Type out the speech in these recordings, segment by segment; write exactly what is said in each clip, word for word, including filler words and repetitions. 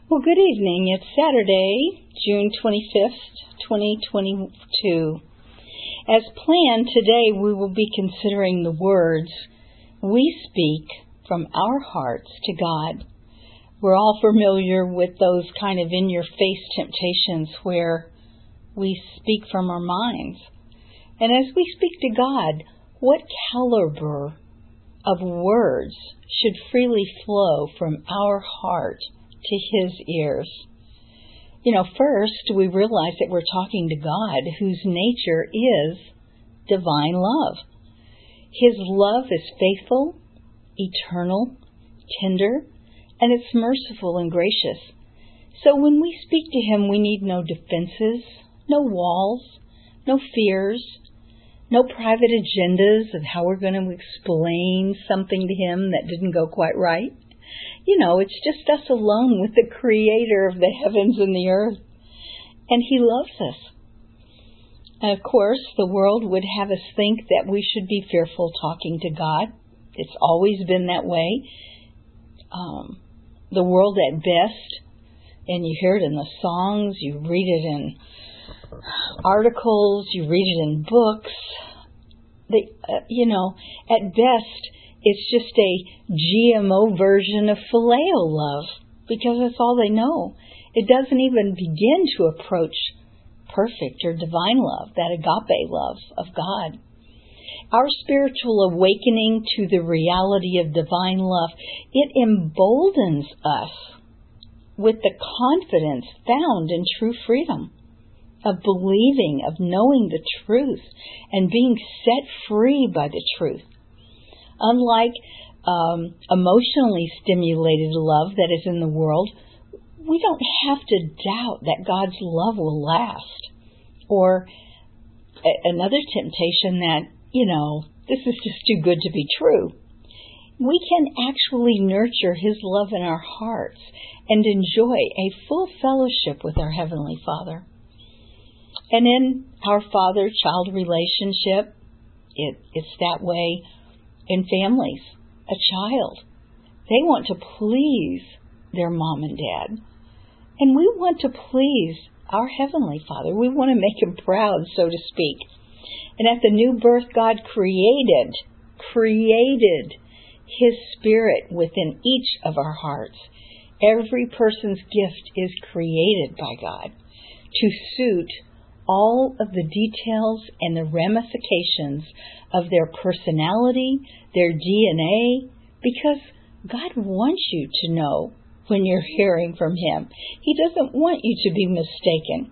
Well, good evening. It's Saturday, June twenty-fifth, twenty twenty-two. As planned, today we will be considering the words we speak from our hearts to God. We're all familiar with those kind of in-your-face temptations where we speak from our minds. And as we speak to God, what caliber of words should freely flow from our heart to His ears? You know, first we realize that we're talking to God, whose nature is divine love. His love is faithful, eternal, tender, and it's merciful and gracious. So when we speak to Him, we need no defenses, no walls, no fears, no private agendas of how we're going to explain something to Him that didn't go quite right. You know, it's just us alone with the Creator of the heavens and the earth. And He loves us. And of course, the world would have us think that we should be fearful talking to God. It's always been that way. Um, the world at best, and you hear it in the songs, you read it in articles, you read it in books. They, uh, you know, at best, it's just a G M O version of phileo love, because that's all they know. It doesn't even begin to approach perfect or divine love, that agape love of God. Our spiritual awakening to the reality of divine love, it emboldens us with the confidence found in true freedom, of believing, of knowing the truth, and being set free by the truth. Unlike um, emotionally stimulated love that is in the world, we don't have to doubt that God's love will last. Or a- another temptation that, you know, this is just too good to be true. We can actually nurture His love in our hearts and enjoy a full fellowship with our Heavenly Father. And in our father-child relationship, it, it's that way in families. A child, they want to please their mom and dad. And we want to please our Heavenly Father. We want to make Him proud, so to speak. And at the new birth, God created, created His Spirit within each of our hearts. Every person's gift is created by God to suit all of the details and the ramifications of their personality, their D N A, because God wants you to know when you're hearing from Him. He doesn't want you to be mistaken.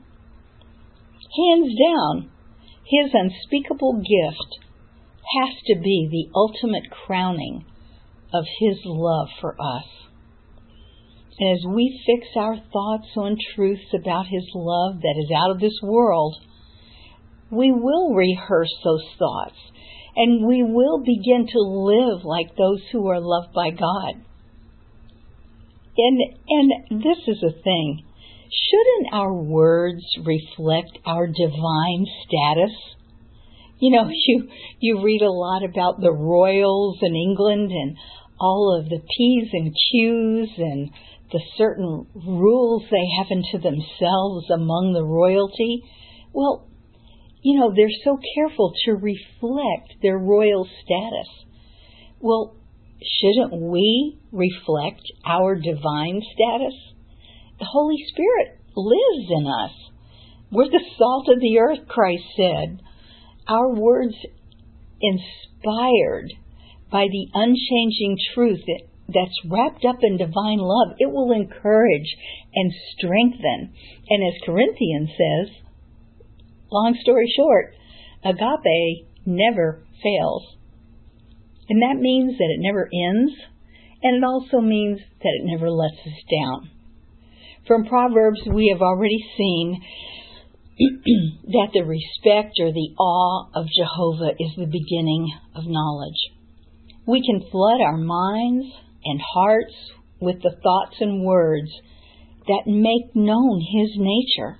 Hands down, His unspeakable gift has to be the ultimate crowning of His love for us. And as we fix our thoughts on truths about His love that is out of this world, we will rehearse those thoughts, and we will begin to live like those who are loved by God. And and this is a thing. Shouldn't our words reflect our divine status? You know, you you read a lot about the royals in England and all of the P's and Q's and the certain rules they have unto themselves among the royalty. Well, you know, they're so careful to reflect their royal status. Well, shouldn't we reflect our divine status? The Holy Spirit lives in us. We're the salt of the earth, Christ said. Our words inspired by the unchanging truth that that's wrapped up in divine love, it will encourage and strengthen. And as Corinthians says, long story short, agape never fails. And that means that it never ends, and it also means that it never lets us down. From Proverbs, we have already seen that the respect or the awe of Jehovah is the beginning of knowledge. We can flood our minds and hearts with the thoughts and words that make known His nature.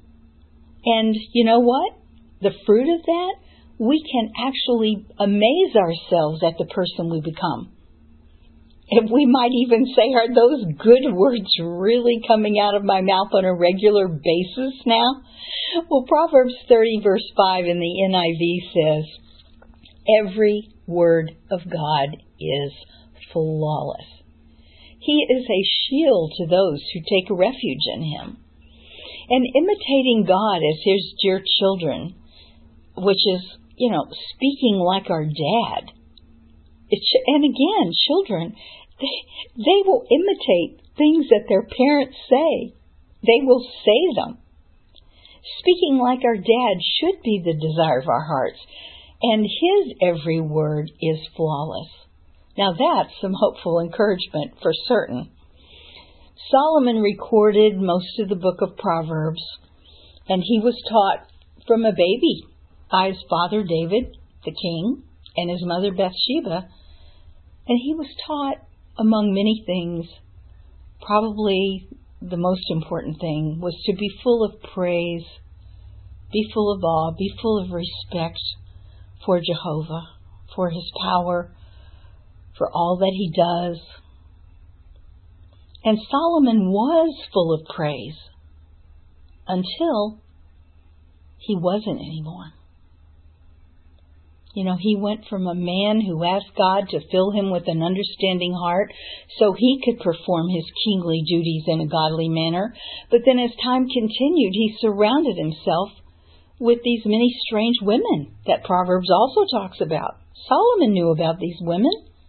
And you know what? The fruit of that, we can actually amaze ourselves at the person we become. And we might even say, are those good words really coming out of my mouth on a regular basis now? Well, Proverbs thirty verse five in the N I V says, every word of God is flawless. He is a shield to those who take refuge in him. And imitating God as his dear children, which is, you know, speaking like our dad. It's, and again, children, they, they will imitate things that their parents say. They will say them. Speaking like our dad should be the desire of our hearts. And his every word is flawless. Now that's some hopeful encouragement for certain. Solomon recorded most of the book of Proverbs, and he was taught from a baby by his father David, the king, and his mother Bathsheba. And he was taught, among many things, probably the most important thing was to be full of praise, be full of awe, be full of respect for Jehovah, for his power, for all that he does. And Solomon was full of praise until he wasn't anymore. You know, he went from a man who asked God to fill him with an understanding heart so he could perform his kingly duties in a godly manner. But then as time continued, he surrounded himself with these many strange women that Proverbs also talks about. Solomon knew about these women.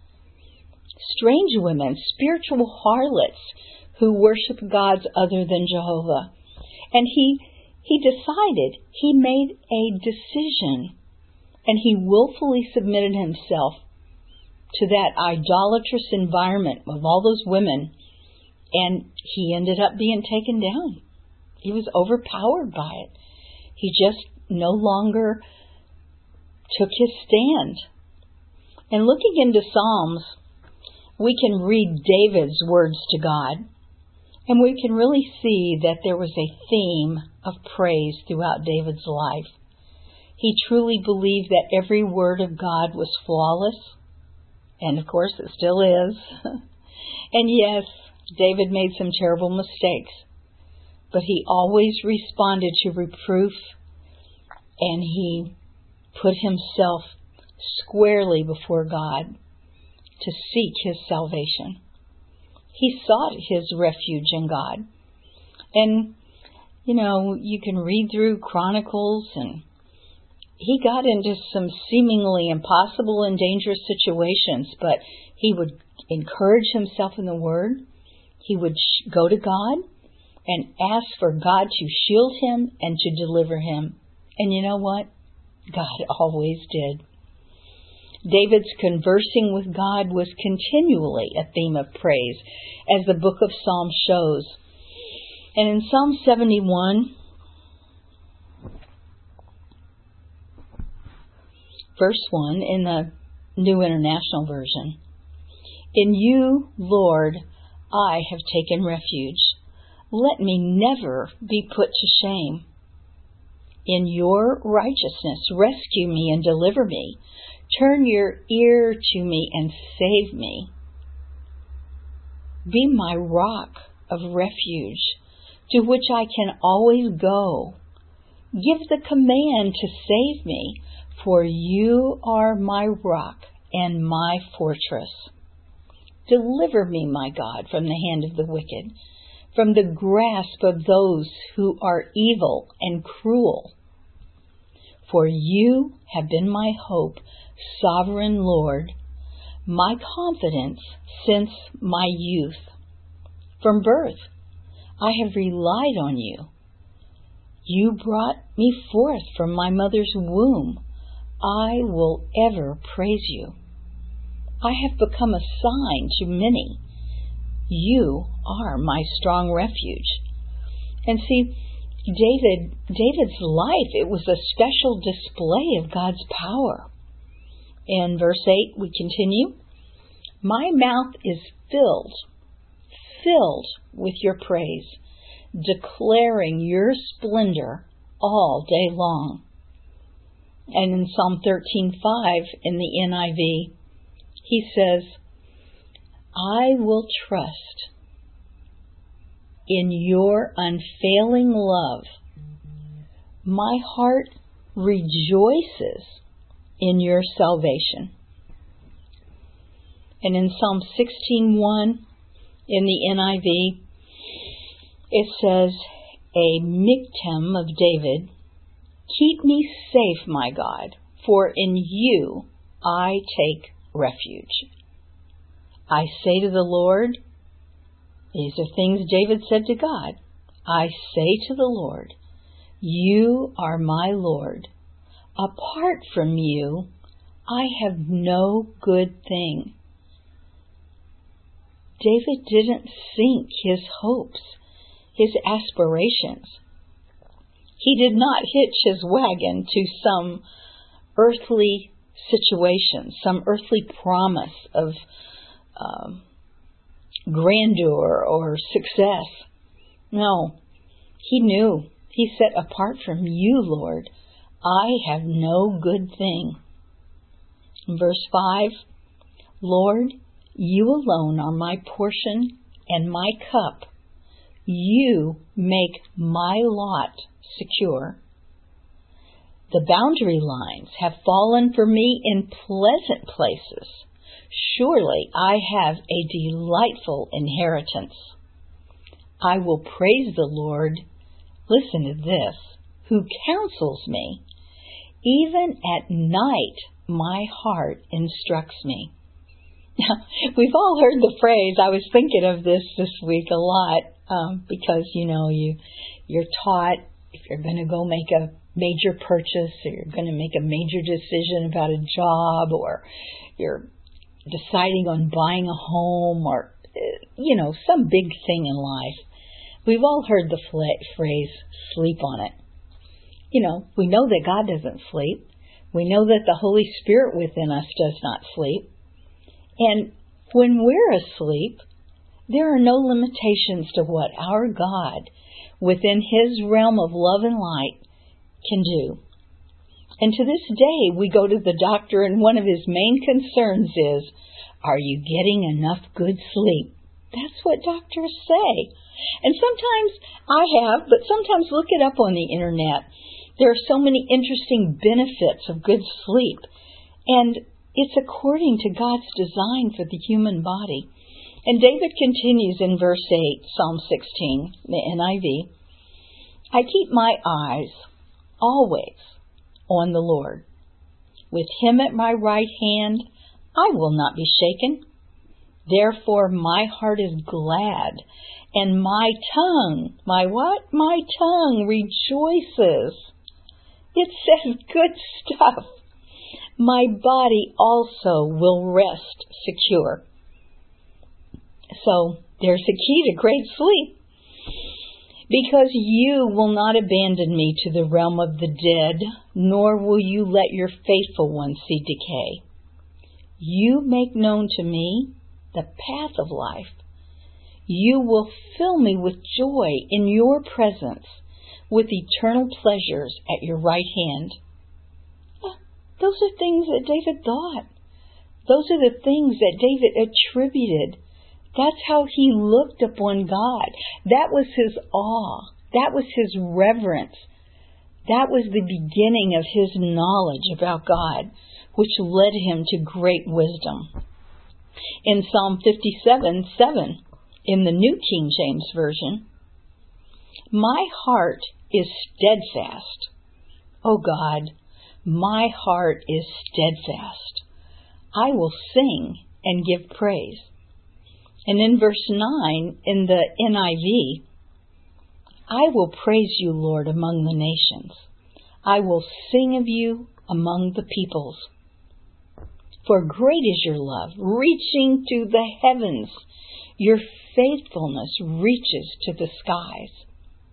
Strange women, spiritual harlots who worship gods other than Jehovah. And he he decided, he made a decision, and he willfully submitted himself to that idolatrous environment of all those women, and he ended up being taken down. He was overpowered by it. He just no longer took his stand. And looking into Psalms, we can read David's words to God, and we can really see that there was a theme of praise throughout David's life. He truly believed that every word of God was flawless, and of course it still is. And yes, David made some terrible mistakes, but he always responded to reproof, and he put himself squarely before God to seek his salvation. He sought his refuge in God. And, you know, you can read through Chronicles, and he got into some seemingly impossible and dangerous situations, but he would encourage himself in the Word. He would go to God and ask for God to shield him and to deliver him. And you know what? God always did. David's conversing with God was continually a theme of praise, as the book of Psalms shows. And in Psalm seventy-one, verse one, in the New International Version, "In you, Lord, I have taken refuge. Let me never be put to shame. In your righteousness, rescue me and deliver me. Turn your ear to me and save me. Be my rock of refuge, to which I can always go. Give the command to save me, for you are my rock and my fortress. Deliver me, my God, from the hand of the wicked, from the grasp of those who are evil and cruel. For you have been my hope, Sovereign Lord, my confidence since my youth. From birth, I have relied on you. You brought me forth from my mother's womb. I will ever praise you. I have become a sign to many. You are my strong refuge." And see, David, David's life, it was a special display of God's power. In verse eight, we continue, "My mouth is filled, filled with your praise, declaring your splendor all day long." And in Psalm thirteen five in the N I V, he says, I will trust in your unfailing love. My heart rejoices in your salvation. And in Psalm sixteen one, in the N I V, it says, a miktam of David, keep me safe, my God, for in you I take refuge. I say to the Lord, these are things David said to God, I say to the Lord, you are my Lord. Apart from you, I have no good thing. David didn't sink his hopes, his aspirations. He did not hitch his wagon to some earthly situation, some earthly promise of um, grandeur or success. No, he knew. He said, apart from you, Lord, I have no good thing. Verse five, Lord, you alone are my portion and my cup. You make my lot secure. The boundary lines have fallen for me in pleasant places. Surely I have a delightful inheritance. I will praise the Lord. Listen to this, who counsels me. Even at night, my heart instructs me. We've all heard the phrase. I was thinking of this this week a lot um, because, you know, you, you're taught if you're going to go make a major purchase or you're going to make a major decision about a job or you're deciding on buying a home or, you know, some big thing in life. We've all heard the phrase, sleep on it. You know, we know that God doesn't sleep. We know that the Holy Spirit within us does not sleep. And when we're asleep, there are no limitations to what our God, within His realm of love and light, can do. And to this day, we go to the doctor and one of his main concerns is, are you getting enough good sleep? That's what doctors say. And sometimes I have, but sometimes look it up on the internet. There are so many interesting benefits of good sleep. And it's according to God's design for the human body. And David continues in verse eight, Psalm sixteen, the N I V. I keep my eyes always on the Lord. With Him at my right hand, I will not be shaken. Therefore my heart is glad, and my tongue, my what? My tongue rejoices. It says good stuff. My body also will rest secure. So there's the key to great sleep. Because you will not abandon me to the realm of the dead, nor will you let your faithful one see decay. You make known to me the path of life. You will fill me with joy in your presence, with eternal pleasures at your right hand. Those are things that David thought. Those are the things that David attributed. That's how he looked upon God. That was his awe. That was his reverence. That was the beginning of his knowledge about God, which led him to great wisdom. In Psalm fifty-seven seven, in the New King James Version, my heart is steadfast. O God, my heart is steadfast. I will sing and give praise. And in verse nine, in the N I V, I will praise you, Lord, among the nations. I will sing of you among the peoples. For great is your love, reaching to the heavens. Your faithfulness reaches to the skies.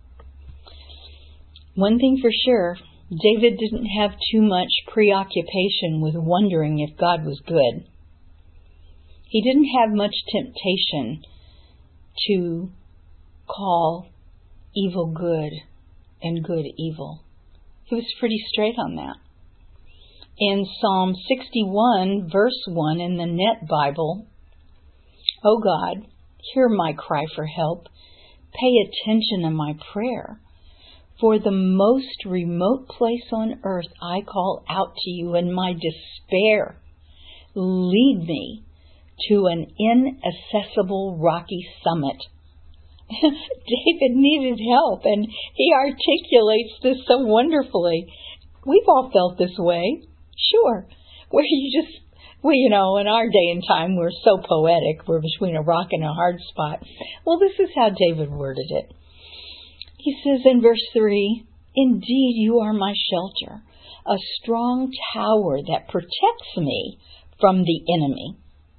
One thing for sure, David didn't have too much preoccupation with wondering if God was good. He didn't have much temptation to call evil good and good evil. He was pretty straight on that. In Psalm sixty-one, verse one in the Net Bible, O God, hear my cry for help. Pay attention to my prayer. For the most remote place on earth, I call out to you in my despair. Lead me to an inaccessible rocky summit. David needed help, and he articulates this so wonderfully. We've all felt this way, sure, where you just, well, you know, in our day and time, we're so poetic, we're between a rock and a hard spot. Well, this is how David worded it. He says in verse three, indeed you are my shelter, a strong tower that protects me from the enemy.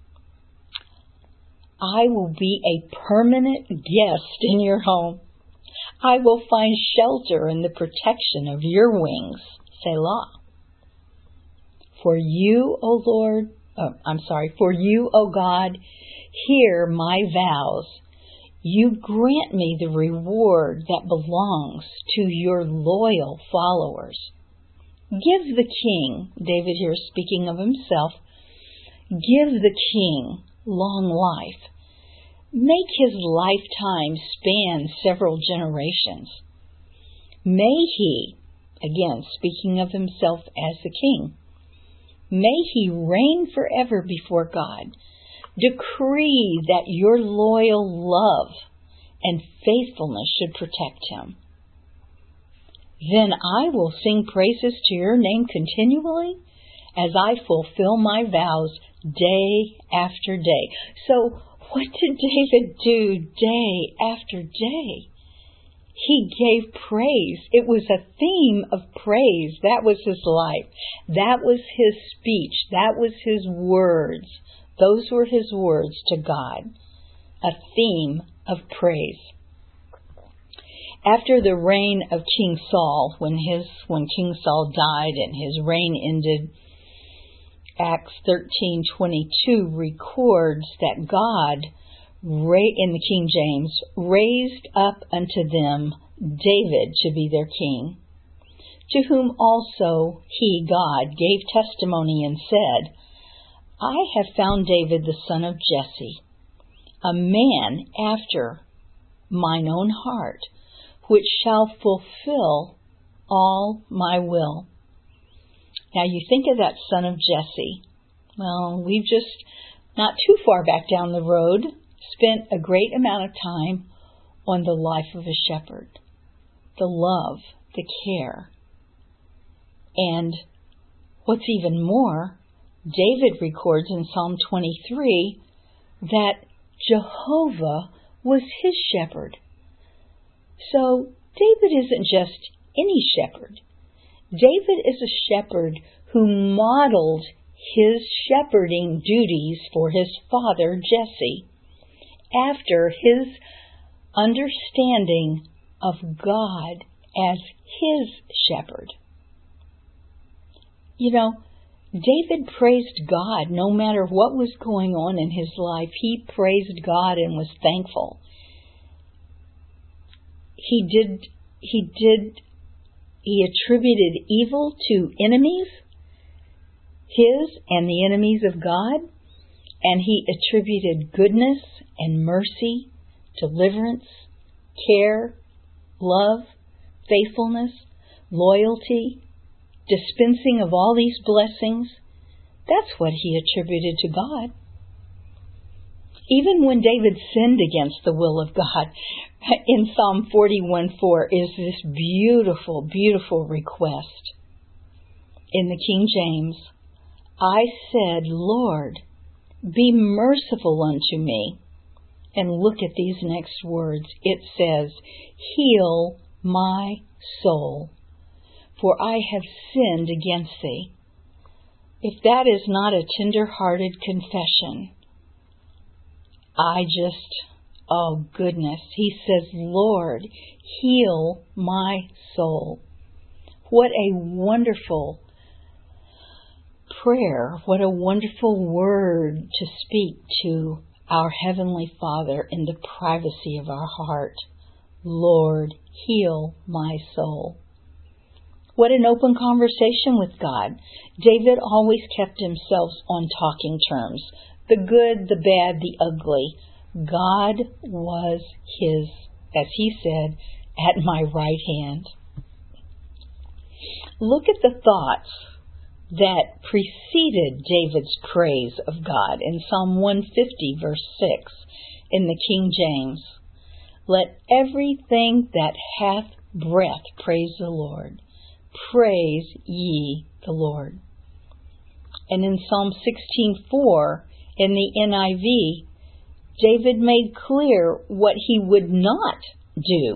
I will be a permanent guest in your home. I will find shelter in the protection of your wings. Selah. For you, O Lord, oh, I'm sorry, for you, O God, hear my vows. You grant me the reward that belongs to your loyal followers. Give the king, David here speaking of himself, give the king long life. Make his lifetime span several generations. May he, again speaking of himself as the king, may he reign forever before God. Decree that your loyal love and faithfulness should protect him. Then I will sing praises to your name continually as I fulfill my vows day after day. So what did David do day after day? He gave praise. It was a theme of praise. That was his life. That was his speech. That was his words. Those were his words to God. A theme of praise. After the reign of King Saul, when his when King Saul died and his reign ended, Acts thirteen twenty-two records that God, in the King James, raised up unto them David to be their king, to whom also he, God, gave testimony and said, I have found David the son of Jesse, a man after mine own heart, which shall fulfill all my will. Now you think of that son of Jesse. Well, we've just, not too far back down the road, spent a great amount of time on the life of a shepherd. The love, the care. And what's even more, David records in Psalm twenty-three that Jehovah was his shepherd. So David isn't just any shepherd. David is a shepherd who modeled his shepherding duties for his father Jesse after his understanding of God as his shepherd. You know, David praised God no matter what was going on in his life. He praised God and was thankful. He did, he did, he attributed evil to enemies, his and the enemies of God, and he attributed goodness and mercy, deliverance, care, love, faithfulness, loyalty, dispensing of all these blessings. That's what he attributed to God. Even when David sinned against the will of God, in Psalm forty-one four is this beautiful, beautiful request. In the King James, I said, Lord, be merciful unto me. And look at these next words. It says, heal my soul, for I have sinned against thee. If that is not a tender-hearted confession, I just, oh goodness, he says, Lord, heal my soul. What a wonderful prayer, what a wonderful word to speak to our Heavenly Father in the privacy of our heart. Lord, heal my soul. What an open conversation with God. David always kept himself on talking terms. the good, the bad, the ugly. God was his, as he said, at my right hand. Look at the thoughts that preceded David's praise of God in Psalm one fifty, verse six, in the King James. Let everything that hath breath praise the Lord. Praise ye the Lord. And in Psalm sixteen four, in the N I V, David made clear what he would not do.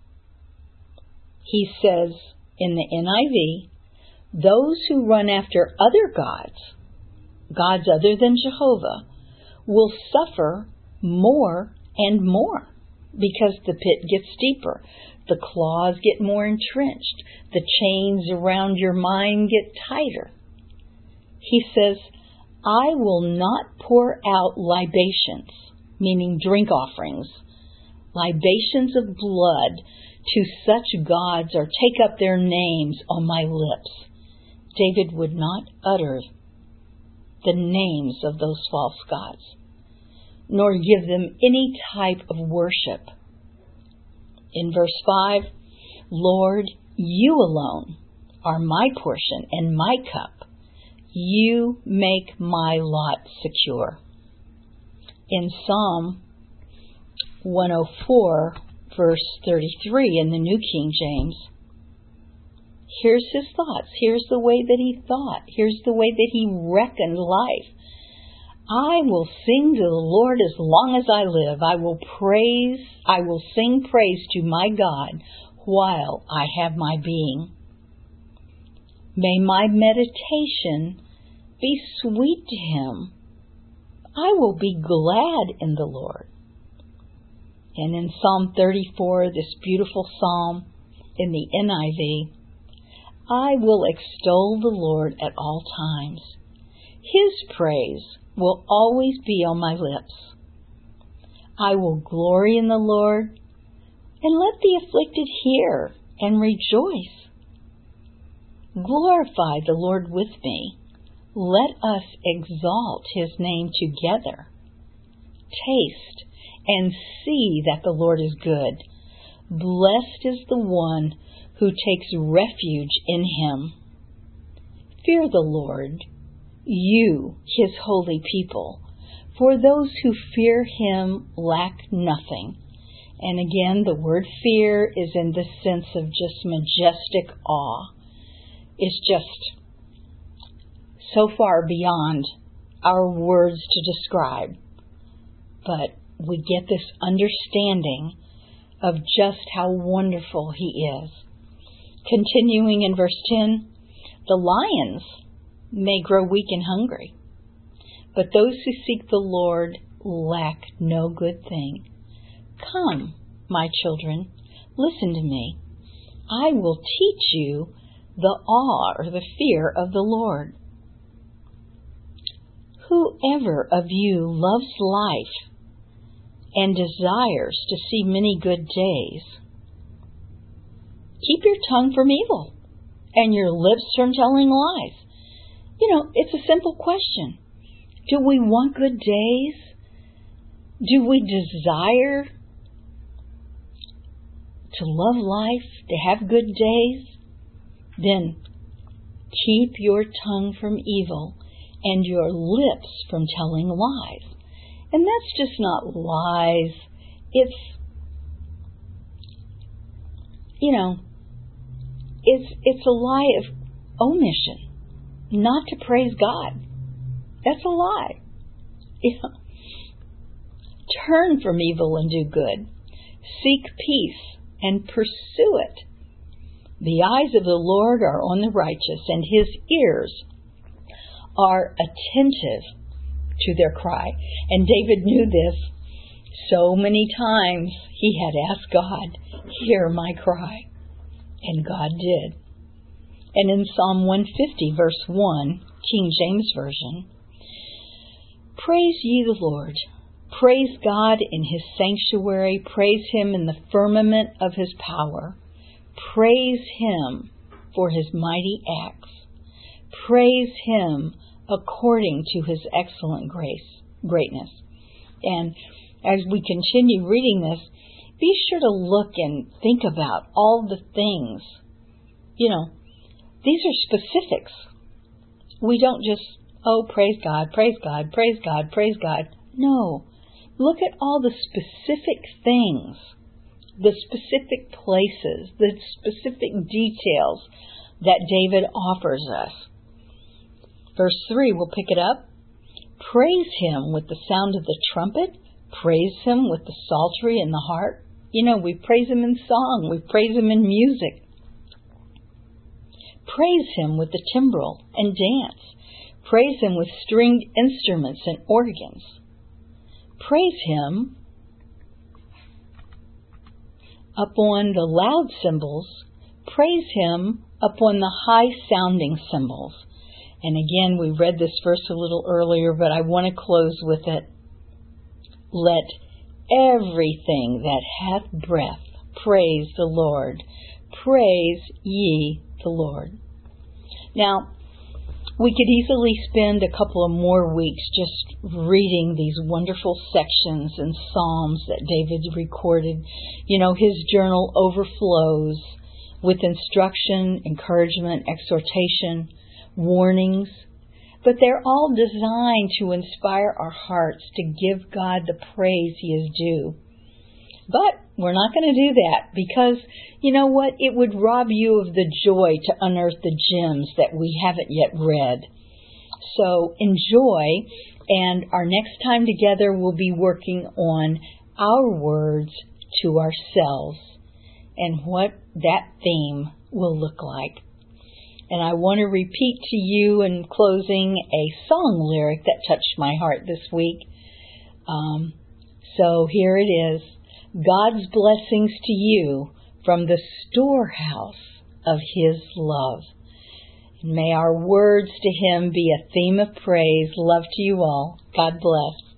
He says in the N I V, those who run after other gods, gods other than Jehovah, will suffer more and more because the pit gets deeper. The claws get more entrenched. The chains around your mind get tighter. He says, I will not pour out libations, meaning drink offerings, libations of blood to such gods or take up their names on my lips. David would not utter the names of those false gods, nor give them any type of worship. In verse five, Lord, you alone are my portion and my cup. You make my lot secure. In Psalm one oh four, verse thirty-three in the New King James, here's his thoughts. Here's the way that he thought. Here's the way that he reckoned life. I will sing to the Lord as long as I live. I will praise, I will sing praise to my God while I have my being. May my meditation be sweet to him. I will be glad in the Lord. And in Psalm thirty-four, this beautiful psalm in the N I V, I will extol the Lord at all times. His praise will always be on my lips. I will glory in the Lord, and let the afflicted hear and rejoice. Glorify the Lord with me. Let us exalt his name together. Taste and see that the Lord is good. Blessed is the one who takes refuge in him. Fear the Lord, you, his holy people, for those who fear him lack nothing. And again, the word fear is in the sense of just majestic awe. It's just so far beyond our words to describe. But we get this understanding of just how wonderful he is. Continuing in verse ten, the lions may grow weak and hungry, but those who seek the Lord lack no good thing. Come, my children, listen to me. I will teach you the awe or the fear of the Lord. Whoever of you loves life and desires to see many good days, keep your tongue from evil and your lips from telling lies. You know, it's a simple question. Do we want good days? Do we desire to love life, to have good days? Then keep your tongue from evil and your lips from telling lies. And that's just not lies. It's, you know, it's it's a lie of omission, not to praise God. That's a lie. You know, turn from evil and do good. Seek peace and pursue it. The eyes of the Lord are on the righteous, and his ears are attentive to their cry. And David knew this. So many times he had asked God, hear my cry. And God did. And in Psalm one fifty, verse one, King James Version, praise ye the Lord. Praise God in his sanctuary. Praise him in the firmament of his power. Praise him for his mighty acts. Praise him according to his excellent grace. greatness. And as we continue reading this, be sure to look and think about all the things. You know, these are specifics. We don't just, oh, praise God, praise God, praise God, praise God. No. Look at all the specific things, the specific places, the specific details that David offers us. Verse three, we'll pick it up. Praise him with the sound of the trumpet. Praise him with the psaltery and the harp. You know, we praise him in song. We praise him in music. Praise him with the timbrel and dance. Praise him with stringed instruments and organs. Praise him upon the loud cymbals. Praise him upon the high-sounding cymbals. And again, we read this verse a little earlier, but I want to close with it. Let everything that hath breath praise the Lord. Praise ye the Lord. Now, we could easily spend a couple of more weeks just reading these wonderful sections and Psalms that David recorded. You know, his journal overflows with instruction, encouragement, exhortation, warnings. But they're all designed to inspire our hearts to give God the praise He is due. But we're not going to do that because, you know what, it would rob you of the joy to unearth the gems that we haven't yet read. So enjoy, and our next time together we'll be working on our words to ourselves and what that theme will look like. And I want to repeat to you in closing a song lyric that touched my heart this week. Um, so here it is. God's blessings to you from the storehouse of His love. And may our words to Him be a theme of praise. Love to you all. God bless.